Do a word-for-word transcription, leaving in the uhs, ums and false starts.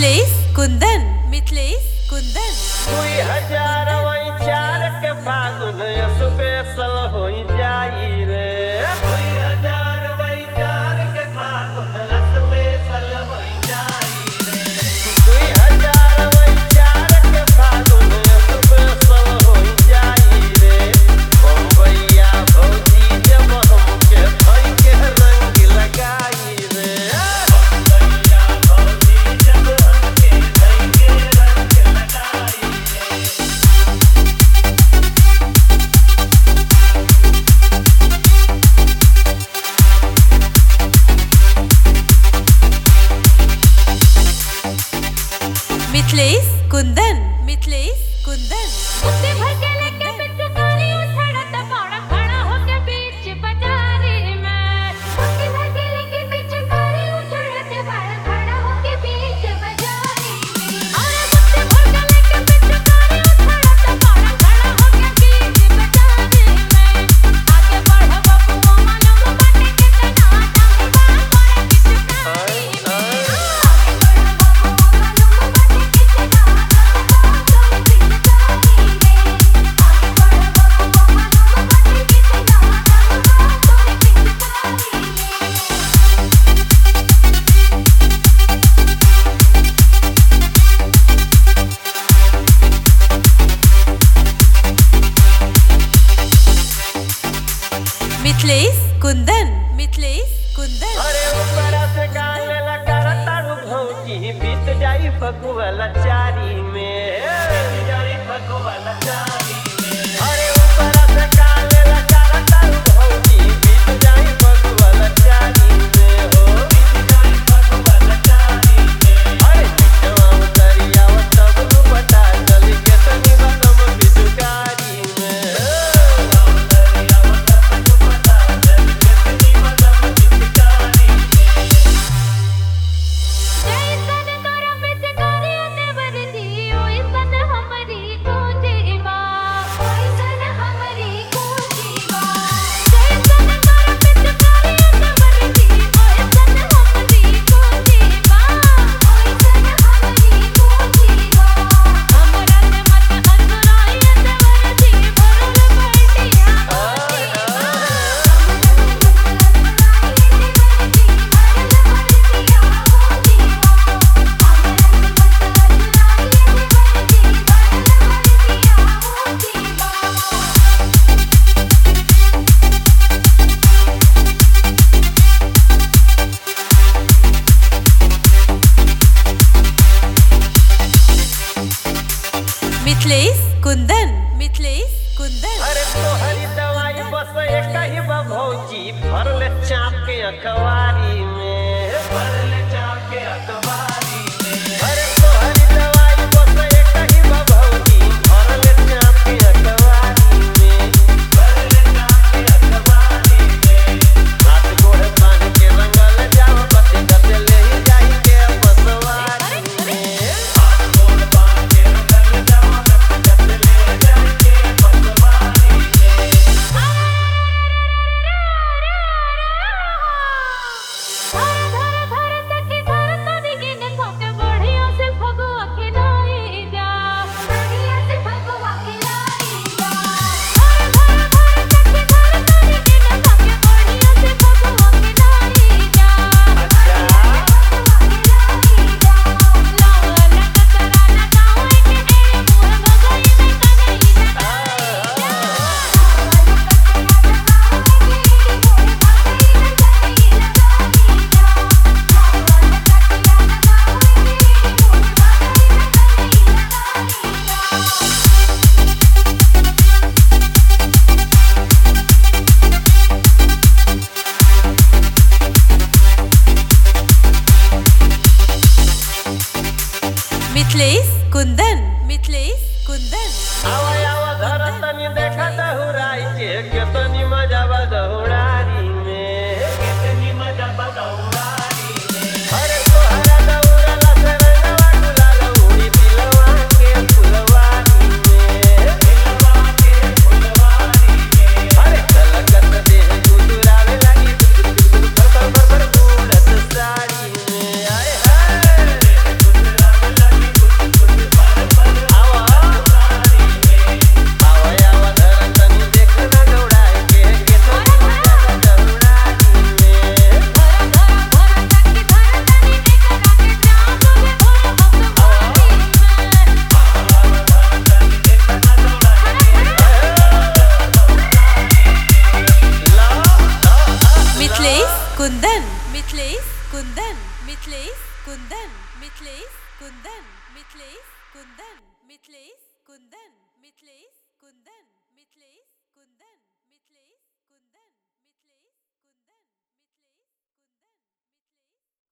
मिथलेश कुंदन मिथलेश कुंदन दुई हजार चार के फागुन स्पेशल हो जाई रे दुई हजार चार के फागुन स्पेशल हो जाई रे दुई हजार चार के फागुन स्पेशल हो जाई रे बम्बैया भौजी जब हमके भई के रंग लगाई रे बम्बैया भौजी जब हमके भई के रंग लगाई मिथलेश कुंदन मिथलेश कुंदन उससे भर के लेके पिचकारी उछड़ता पौड़ा खड़ा होके बीच बाजारी में उससे भर के लेके पिचकारी उछड़ते पौड़ा खड़ा होके बीच बाजारी में और उससे भर के लेके पिचकारी उछड़ता पौड़ा खड़ा होके बीच बाजारी में आगे बढ़ बबुआ मालूम बाटे कितना टांग बा पर पिचकारी में आगे बढ़ बबुआ मालूम बाटे मिथलेश कुंदन मिथलेश कुंदन अरे ऊपर से गाने लगा तारू भौजी बीत जाई फगुआ चारी में बीत जाई फगुआ चारी में अरे ऊपर से गाने लगा तारू भौजी बीत जाई फगुआ चारी में हो बीत जाई फगुआ चारी में अरे निचवा उतरिया तब तू पता चल के तनी बदम बिजुकारी में उतरिया तब तू पता चल के तनी बदम बिजुकारी जैसन तोरा पिचकारी अनवर दी ओइसन हमरी कुंजी बा ओइसन हमरी कुंजी बा जैसन तोरा पिचकारी अनवर दी ओइसन हमरी कुंजी बा ओइसन हमरी कुंजी बा हमरा से मत अंतराई अनवर दी भरल बैठिया मिथलेश कुंदन मिथलेश कुंदन अरे तोहरी दवाई बस एक ही बा भौजी भरले चाप के अखबारी में भरले चाप के अखबारी में अरे तोहरी दवाई बस एक ही बा भौजी भरले चाप के अखबारी में भरले चाप के अखबारी में हाथ गोड़ बांध के रंगल जाओ पति गते ले ही जाई के बसवारी में हाथ गोड़ बांध के रंगल जाओ पति गते ले जाई के बसवारी में धर धर धर सखी धर तनी गिने सोके बढ़िया से फगुआ खिलाई जा बढ़िया से फगुआ खिलाई जा धर धर धर सखी धर तनी गिने सोके बढ़िया से फगुआ खिलाई जा अच्छा लाला कतरा लगाओ के एड़े मुंह भगई में कनई मिथलेश कुंदन मिथलेश कुंदन आवा आवा धर तनी देखा दहुराई के केतनी मजा बा दहुरारी में केतनी मजा बा दहुरारी में अरे तोहरा दहुरा से रंगवा गुलाल उड़ी दिलवा के फुलवारी में दिलवा के फुलवारी में अरे तलकत देह गुदुरावे लगी फर फर फर फर उड़त साड़ी में आए हाय गुदुरावे मिथलेश कुंदन मिथलेश कुंदन मिथलेश कुंदन मिथलेश